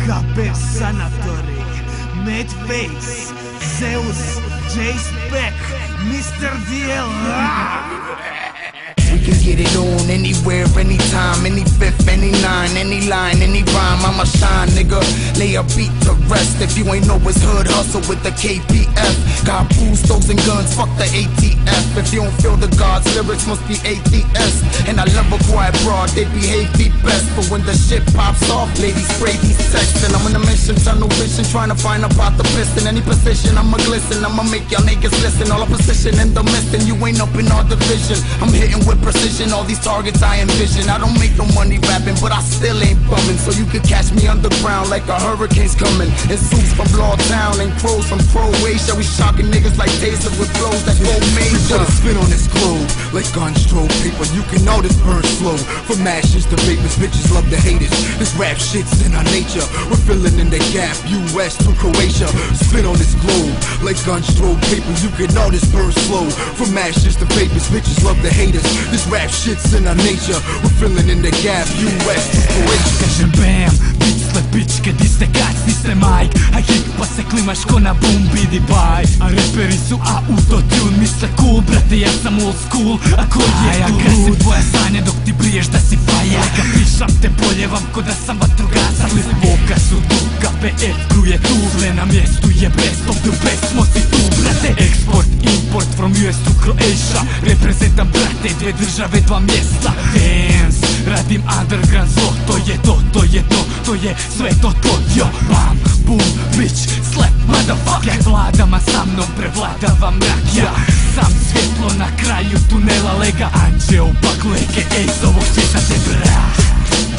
KP Sanatori, Madface, Zeus, J-Spec, Mr. DL. We can get it on anywhere, anytime, any fifth, any nine, any line, any rhyme. I'ma shine, nigga. Lay a beat to rest. If you ain't know it's hood hustle with the KPF. Got booze, stoves, and guns, fuck the ATF. If you don't feel the gods, lyrics must be ATS. And I love a quiet broad, they behave the best. But when the shit pops off, ladies spray these texts. And I'm on a mission, tunnel vision, trying to find about the piston. Any position, I'ma glisten, I'ma make y'all niggas listen. All a position in the mist, and you ain't up in our division. I'm hitting with precision, all these targets I envision. I don't make no money rapping, but I still ain't bumming. So you could catch me underground like a hurricane's coming. And suits from Lawtown and crows from Croatia. We shocking niggas like tasers with flows that go major. We put a spin on this globe like gun stroke paper. You can know this burns flow. From ashes to vapors, bitches love the haters. This rap shit's in our nature. We're filling in the gap, US to Croatia. Spin on this globe like gun stroke paper. You can know this burns flow. From ashes to vapors, bitches love the haters. This rap shit's in our nature. We're filling in the gap, US to Croatia. Kažem bam, bit slepić kad iste kacni ste majk. A hip pa se klimaš ko na boom bidi baj. A reperi su autotune, misle cool, brate ja sam old school. A ko je ja kresim tvoja sanja dok ti briješ da si faja. Kad pišam te boljevam ko da sam vatrogasac. List voka su tu, KPF crew je tu. Sve na mjestu je best of the best, smo si tu brate. Export, import from US to Croatia. Reprezentam brate, dve države, dva mjesta. Dance, radim underground zlo. To je to, to je to, to je sve to to. Yo, bam, boom, bitch, slap, motherfucker. Vladama sa mnom prevladava mrak. Ja sam svjetlo na kraju tunela lega. Anđeo Bakleke, ej, s ovog svijeta te brak.